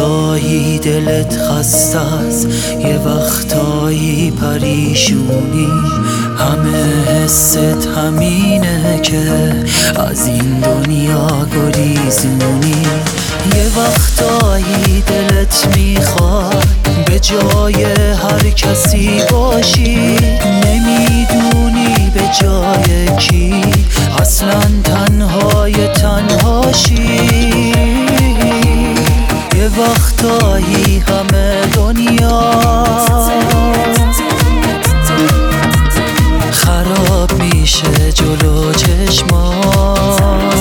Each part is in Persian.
وقتایی دلت خسته است، یه وقتایی پریشونی، همه حست همینه که از این دنیا گریزونی. یه وقتایی دلت میخواد به جای هر کسی باشی، نمیدونی به جای کی، اصلا تنهای تنهاشی. یه وقتایی همه دنیا خراب میشه جلو چشمات،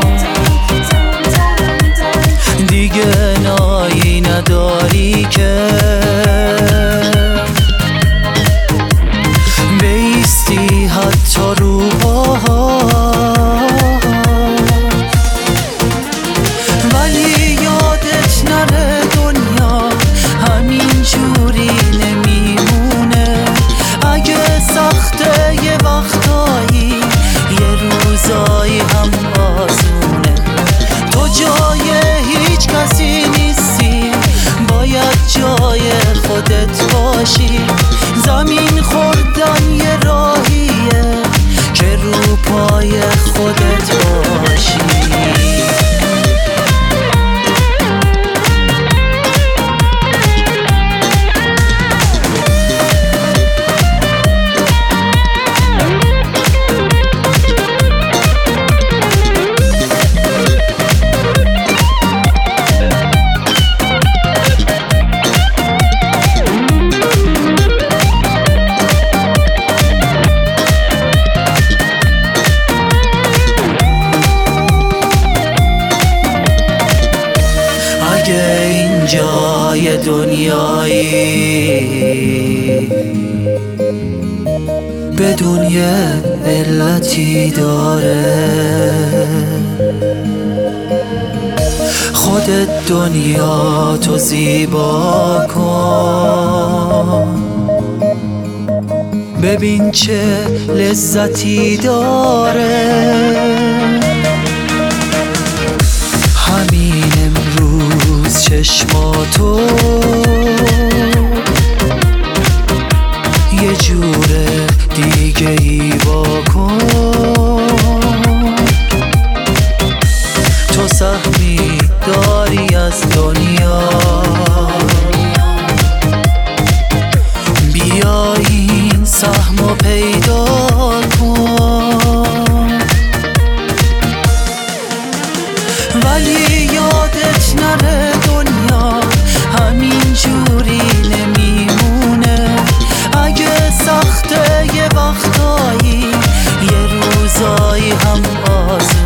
دیگه نایی نداری که بیستی حتی رو پاها، ولی یادت نره دنیا همین جوری نمیمونه. اگه سخته یه وقتایی، یه روزایی هم آسونه. تو جای هیچ کسی نیستی، باید جای خودت باشی. زمین خوردن یه راهیه که رو پای خودت باشی. جای دنیایی بدون یه علتی داره، خودت دنیا تو زیبا کن، ببین چه لذتی داره. همین امروز چشماتو یه جور دیگه ای واکن، تو سهمی داری از دنیا، بیا این سهمو پیدا کن. ولی یادت نره دنیا همین جوری نمیمونه. اگه سخته یه وقتایی، یه روزایی هم آسونه.